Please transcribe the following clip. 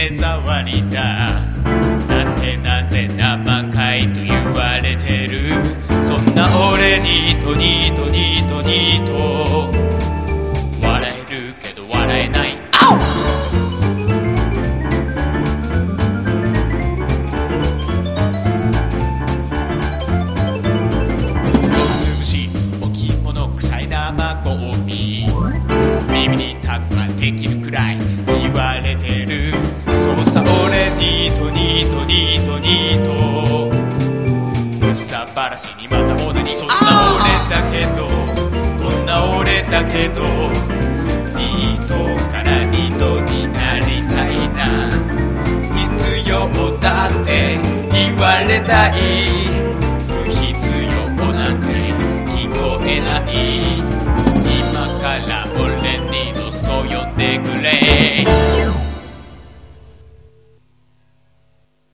目障りだ。なんてなぜ生かいと言われてる。そんな俺にとニートニートニート笑えるけど笑えない。つぶし置物臭い生ゴミ耳にタグができるくらい言われてる。そうさ俺ニートニートニートニートうっさばらしにまた同じ。そんな俺だけどこんな俺だけどニートからニートになりたいな。必要だって言われたい。不必要なんて聞こえない。今から俺にそう呼んでくれ。